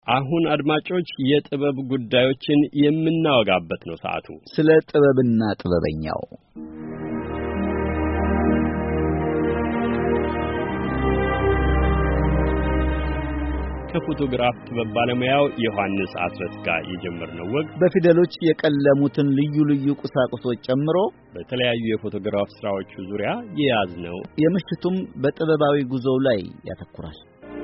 አሁን አድማጮች የጥበብ ጉዳዮችን የምናወጋበት ነው ሰዓቱ። ስለ ጥበብና ጥበበኛው ከፎቶግራፍ ጥበብ ባለሙያው ዮሐንስ አስረስ ጋር የጀመርነው ወግ በፊደሎች የቀለሙትን ልዩ ልዩ ቁሳቁሶች ጨምሮ በተለያዩ የፎቶግራፍ ስራዎች ዙሪያ የያዝነው የምሽቱም በጥበባዊ ጉዞው ላይ ያተኩራል።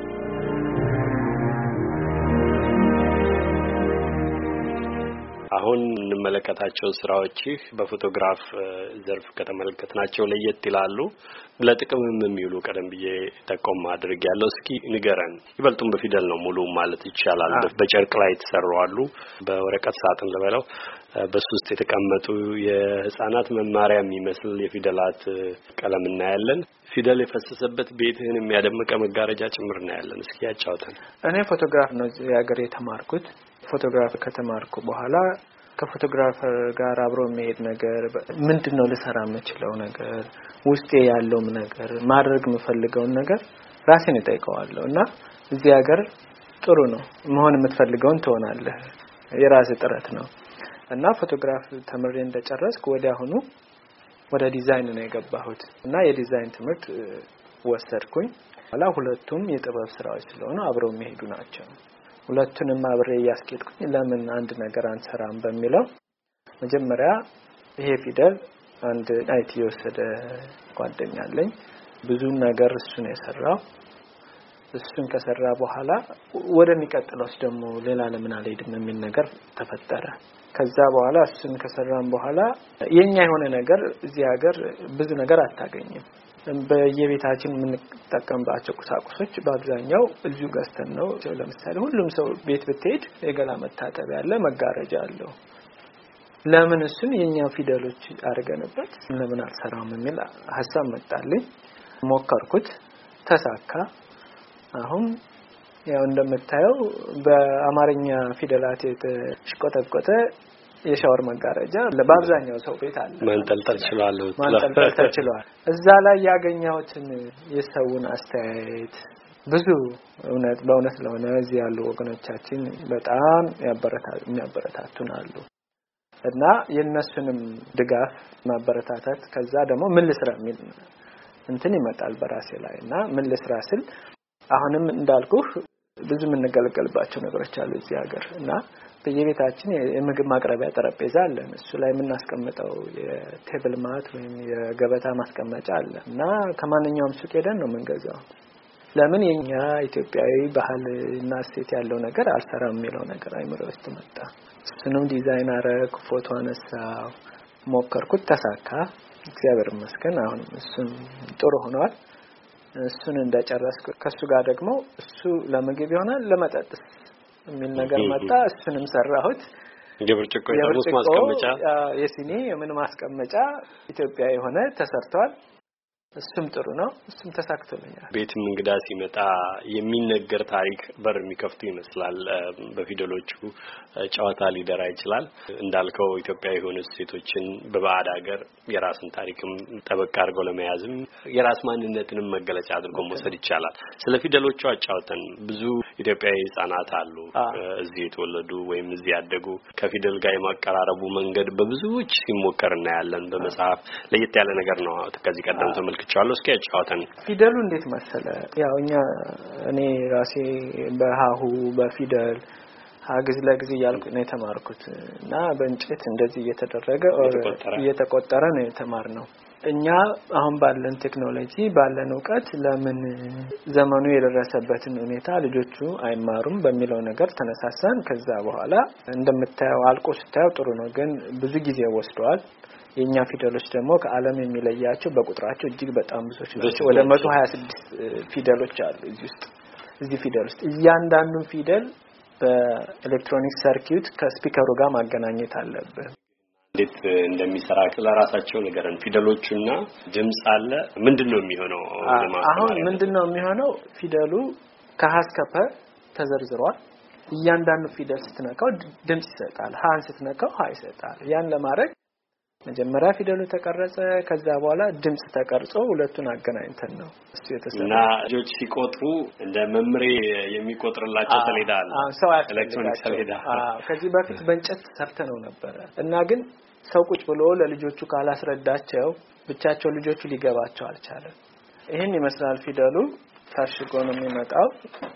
አሁን እንመለከታቸው ስራዎች በፎቶግራፍ ዘርፍ ከተመለከትናቸው ለየት ይላሉ። ለጥቅምም የሚውሉ ቀደም ብዬ ተቆም ማድረግ ያለው እስኪ ንገረን። ይበልጡም በፊደል ነው ሙሉ ማለት ይቻላል። በጨርቅ ላይ የተሰሩ አሉ። በወረቀት ሳጥን ለበለው በሱስት የተቀመጡ የህፃናት መማሪያ የሚመስል የፊደላት ቀለም እናያለን። ፊደል የፈሰሰበት ቤትህን የሚያደምቀ መጋረጃ ጭምር እናያለን። እስኪ ያጫውተን። እኔ ፎቶግራፍ ነው የሀገር የተማርኩት። ፎቶግራፍ ከተማርኩ በኋላ ከፎቶግራፍ ጋር አብሮ የሚሄድ ነገር ምንድነው ልሰራ የምችለው ነገር ውስጤ ያለው ነገር ማድረግ የምፈልገው ነገር ራሴን እጠይቀዋለሁ እና እዚህ ሀገር ጥሩ ነው መሆን የምትፈልገውን ትሆናለህ የራስ ጥረት ነው እና ፎቶግራፍ ተምሬ እንደጨረስኩ ወዲያውኑ ወደ ዲዛይን ነው የገባሁት እና የዲዛይን ትምህርት ወሰድኩኝ። ኋላ ሁለቱም የጥበብ ስራዎች ስለሆነ አብረው የሚሄዱ ናቸው። ሁለቱንም አብሬ ያስቀጥኩኝ ለምን አንድ ነገር አንሰራም በሚለው መጀመሪያ ይሄ ፊደል አንድ አይቲ ወሰደ ጓደኛ አለኝ ብዙ ነገር እሱን የሰራው እሱን ከሰራ በኋላ ወደሚቀጥለውስ ደግሞ ሌላ ለምን አልሄድም የሚል ነገር ተፈጠረ። ከዛ በኋላ እሱን ከሰራን በኋላ የኛ የሆነ ነገር እዚህ ሀገር ብዙ ነገር አታገኝም። በየቤታችን የምንጠቀምባቸው ቁሳቁሶች በአብዛኛው እዚሁ ገዝተን ነው። ለምሳሌ ሁሉም ሰው ቤት ብትሄድ የገላ መታጠቢያ አለ፣ መጋረጃ አለው። ለምን እሱን የኛ ፊደሎች አድርገንበት ለምን አልሰራም የሚል ሐሳብ መጣልኝ። ሞከርኩት፣ ተሳካ። አሁን ያው እንደምታየው በአማርኛ ፊደላት የተሽቆጠቆጠ የሻወር መጋረጃ ለባብዛኛው ሰው ቤት አለ። ማንጠልጠል ይችላል። እዛ ላይ ያገኘሁትን የሰውን አስተያየት ብዙ በእውነት ለሆነ እዚህ ያሉ ወገኖቻችን በጣም የሚያበረታቱን አሉ እና የነሱንም ድጋፍ ማበረታታት ከዛ ደግሞ ምን ልስራ የሚል እንትን ይመጣል በራሴ ላይ እና ምን ልስራ ስል አሁንም እንዳልኩህ ብዙ የምንገለገልባቸው ነገሮች አሉ እዚህ ሀገር እና በየቤታችን የምግብ ማቅረቢያ ጠረጴዛ አለ። እሱ ላይ የምናስቀምጠው የቴብል ማት ወይም የገበታ ማስቀመጫ አለ እና ከማንኛውም ሱቅ ሄደን ነው የምንገዛው። ለምን የኛ ኢትዮጵያዊ ባህልና እሴት ያለው ነገር አልሰራም የሚለው ነገር አይምሮ ውስጥ መጣ። እሱንም ዲዛይን አረኩ፣ ፎቶ አነሳው፣ ሞከርኩት፣ ተሳካ። እግዚአብሔር ይመስገን አሁን እሱም ጥሩ ሆኗል። እሱን እንደጨረስኩ ከሱ ጋር ደግሞ እሱ ለምግብ ይሆናል ለመጠጥስ የሚል ነገር መጣ። እሱንም ሰራሁት። የብርጭቆ የጠርሙስ ማስቀመጫ የሲኒ የምን ማስቀመጫ ኢትዮጵያ የሆነ ተሰርቷል። እሱም ጥሩ ነው። እሱም ተሳክቶልኛል። ቤትም እንግዳ ሲመጣ የሚነገር ታሪክ በር የሚከፍቱ ይመስላል። በፊደሎቹ ጨዋታ ሊደራ ይችላል። እንዳልከው ኢትዮጵያ የሆኑ ሴቶችን በባዕድ ሀገር የራስን ታሪክም ጠበቅ አድርገው ለመያዝም የራስ ማንነትንም መገለጫ አድርጎ መውሰድ ይቻላል። ስለ ፊደሎቹ አጫውተን። ብዙ ኢትዮጵያዊ ህጻናት አሉ እዚህ የተወለዱ ወይም እዚህ ያደጉ ከፊደል ጋር የማቀራረቡ መንገድ በብዙዎች ሲሞከር እናያለን። በመጽሐፍ ለየት ያለ ነገር ነው። ከዚህ ቀደም ተመልክቻለሁ። እስኪ አጫውተን። ፊደሉ እንዴት መሰለ ያው እኔ ራሴ በሃሁ በፊደል ሀግዝ ለግዝ ያልኩ ነው የተማርኩት እና በእንጨት እንደዚህ እየተቆጠረ ነው የተማርነው። እኛ አሁን ባለን ቴክኖሎጂ ባለን ዕውቀት ለምን ዘመኑ የደረሰበትን ሁኔታ ልጆቹ አይማሩም በሚለው ነገር ተነሳሳን። ከዛ በኋላ እንደምታየው አልቆ ስታየው ጥሩ ነው፣ ግን ብዙ ጊዜ ወስዷል። የኛ ፊደሎች ደግሞ ከዓለም የሚለያቸው በቁጥራቸው እጅግ በጣም ብዙዎች ናቸው። ወደ 126 ፊደሎች አሉ እዚህ ፊደል ውስጥ። እያንዳንዱ ፊደል በኤሌክትሮኒክ ሰርኪዩት ከስፒከሩ ጋር ማገናኘት አለበት። እንዴት እንደሚሰራ ለራሳቸው ነገርን ፊደሎቹና ድምጽ አለ። ምንድነው የሚሆነው? አሁን ምንድነው የሚሆነው? ፊደሉ ከሀ እስከ ፐ ተዘርዝሯል። እያንዳንዱ ፊደል ስትነካው ድምጽ ይሰጣል። ሃን ስትነካው ሃ ይሰጣል። ያን ለማድረግ መጀመሪያ ፊደሉ ተቀረጸ ከዛ በኋላ ድምጽ ተቀርጾ ሁለቱን አገናኝተን ነው እሱ የተሰራው እና ልጆች ሲቆጥሩ እንደ መምሬ የሚቆጥርላቸው ሰሌዳ አለ ኤሌክትሮኒክ ሰሌዳ ከዚህ በፊት በእንጨት ሰርተነው ነበር እና ግን ሰው ቁጭ ብሎ ለልጆቹ ካላስረዳቸው ብቻቸው ልጆቹ ሊገባቸው አልቻለም ይሄን ይመስላል ፊደሉ ታሽጎ ነው የሚመጣው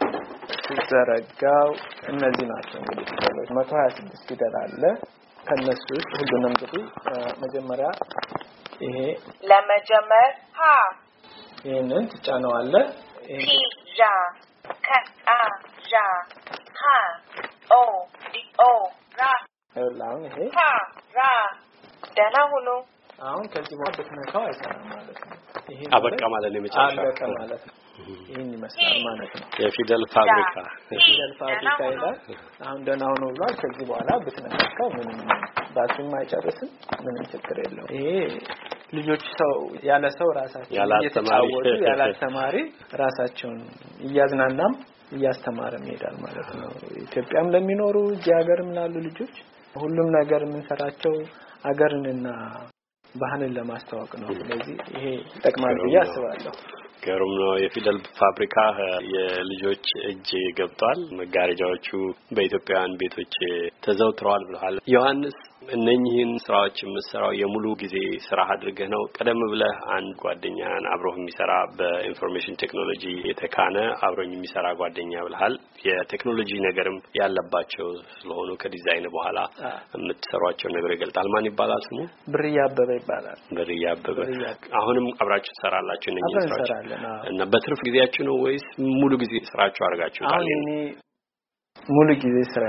ሲዘረጋው እነዚህ ናቸው እንግዲህ ፊደሎች 126 ፊደል አለ ከነሱ ውስጥ ሁሉንም እንግዲህ መጀመሪያ ይሄ ለመጀመር ሀ ይሄንን ትጫነዋለ ፒ ዣ ከ አ ዣ ሀ ኦ ዲ ኦ ራ አሁን ይሄ ሀ ራ ደህና ሁኑ አሁን ከዚህ በኋላ ብትነካው አይሰራም ማለት ነው ይሄ አበቃ ማለት ነው መጨረሻ አበቃ ማለት ነው ይሄን ይመስላል ማለት ነው የፊደል ፋብሪካ ይላል አሁን ደህና ሆኖ ብሏል ከዚህ በኋላ ብትነካው ምንም ባትም አይጨርስም ምንም ችግር የለውም ይሄ ልጆች ሰው ያለ ሰው ራሳቸው እየተጫወቱ ያለ ተማሪ ራሳቸውን እያዝናናም እያስተማረም ይሄዳል ማለት ነው ኢትዮጵያም ለሚኖሩ እዚህ ሀገርም ላሉ ልጆች ሁሉም ነገር የምንሰራቸው ሀገርንና ባህልን ለማስተዋወቅ ነው ስለዚህ ይሄ ጠቅማል ብዬ አስባለሁ ገሩም ነው የፊደል ፋብሪካ የልጆች እጅ ገብቷል መጋረጃዎቹ በኢትዮጵያውያን ቤቶች ተዘውትረዋል ብለዋል ዮሐንስ እነኚህን ስራዎች የምትሰራው የሙሉ ጊዜ ስራ አድርገህ ነው ቀደም ብለህ አንድ ጓደኛን አብሮህ የሚሰራ በኢንፎርሜሽን ቴክኖሎጂ የተካነ አብሮኝ የሚሰራ ጓደኛ ብለሃል የቴክኖሎጂ ነገርም ያለባቸው ስለሆኑ ከዲዛይን በኋላ የምትሰሯቸው ነገር ይገልጣል ማን ይባላል ስሙ ብርያ አበበ ይባላል ብርያ አበበ አሁንም አብራችሁ ትሰራላችሁ እነኚህ ስራዎች እና በትርፍ ጊዜያችሁ ነው ወይስ ሙሉ ጊዜ ስራችሁ አድርጋችሁታል እኔ ሙሉ ጊዜ ስራ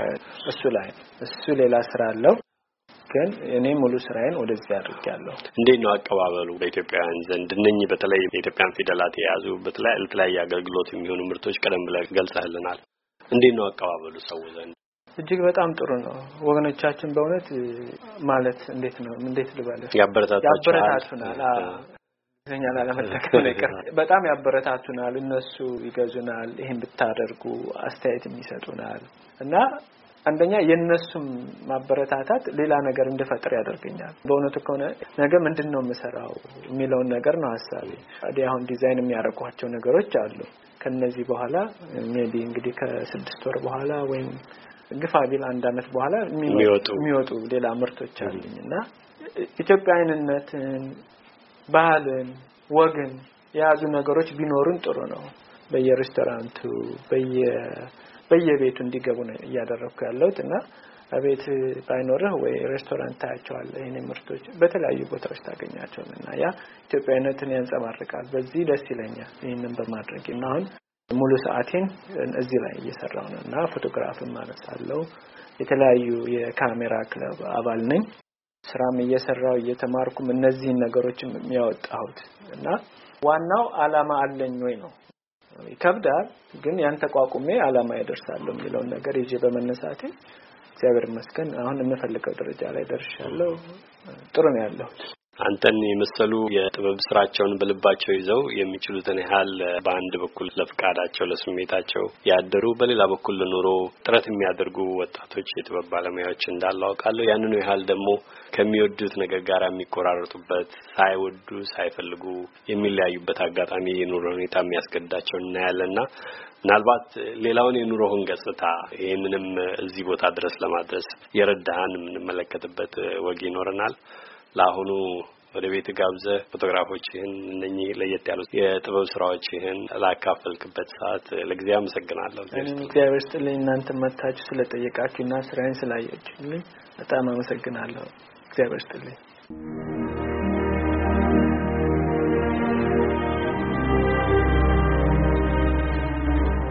እሱ ሌላ ስራ አለው ግን እኔ ሙሉ ስራዬን ወደዚህ አድርጌያለሁ እንዴት ነው አቀባበሉ በኢትዮጵያውያን ዘንድ እነኚህ በተለይ የኢትዮጵያን ፊደላት የያዙ በተለይ አገልግሎት የሚሆኑ ምርቶች ቀደም ብለህ ገልጸህልናል እንዴት ነው አቀባበሉ ሰው ዘንድ እጅግ በጣም ጥሩ ነው ወገኖቻችን በእውነት ማለት እንዴት ልበልህ ያበረታቱናል ዘኛላ ለመተከለ ነገር በጣም ያበረታቱናል እነሱ ይገዙናል ይሄን ብታደርጉ አስተያየት የሚሰጡናል እና አንደኛ የነሱም ማበረታታት ሌላ ነገር እንደፈጠር ያደርገኛል በእውነቱ ከሆነ ነገ ምንድነው መሰራው የሚለው ነገር ነው ሐሳቤ አሁን ዲዛይን የሚያረቋቸው ነገሮች አሉ ከነዚህ በኋላ ሜቢ እንግዲህ ከ6 ወር በኋላ ወይም ግፋ ቢል አንድ አመት በኋላ የሚወጡ ሌላ ምርቶች አሉኝና ኢትዮጵያዊነትን ባህልን ወግን ያዙ ነገሮች ቢኖሩን ጥሩ ነው በየሬስቶራንቱ በየቤቱ እንዲገቡ ነው ያደረኩ ያለውትና አቤት ባይኖርህ ወይ ሬስቶራንት ታያቸዋለህ እኔ ምርቶች በተለያዩ ቦታዎች ታገኛቸውና ያ ኢትዮጵያዊነትን ያንጸባርቃል በዚህ ደስ ይለኛል ይሄንን በማድረግ እና አሁን ሙሉ ሰዓቴን እዚህ ላይ እየሰራው ነውና ፎቶግራፍም ማለሳለው የተለያዩ የካሜራ ክለብ አባል ነኝ ስራም እየሰራው እየተማርኩም እነዚህ ነገሮችም የሚያወጣሁት እና ዋናው አላማ አለኝ ወይ ነው ይከብዳል ግን ያን ተቋቁሜ አላማ ያደርሳለሁ የሚለው ነገር ይዤ በመነሳቴ እግዚአብሔር ይመስገን አሁን የምፈልገው ደረጃ ላይ ደርሻለሁ ጥሩ ነው ያለው አንተን የመሰሉ የጥበብ ስራቸውን በልባቸው ይዘው የሚችሉትን ያህል በአንድ በኩል ለፍቃዳቸው ለስሜታቸው ያደሩ በሌላ በኩል ለኑሮ ጥረት የሚያደርጉ ወጣቶች የጥበብ ባለሙያዎች እንዳሉ አውቃለሁ ያንኑ ያህል ደግሞ ከሚወዱት ነገር ጋር የሚቆራረጡበት ሳይወዱ ሳይፈልጉ የሚለያዩበት አጋጣሚ የኑሮ ሁኔታ የሚያስገድዳቸው እናያለና ምናልባት ሌላውን የኑሮውን ገጽታ ይሄንንም እዚህ ቦታ ድረስ ለማድረስ የረዳህን የምንመለከትበት ወግ ይኖርናል ለአሁኑ ወደ ቤት ጋብዘህ ፎቶግራፎችህን እነኚህ ለየት ያሉ የጥበብ ስራዎችህን ላካፈልክበት ሰዓት ለጊዜው አመሰግናለሁ እግዚአብሔር ይስጥልኝ እናንተ መታችሁ ስለጠየቃችሁና ስራዬን ስላያችሁልኝ በጣም አመሰግናለሁ እግዚአብሔር ይስጥልኝ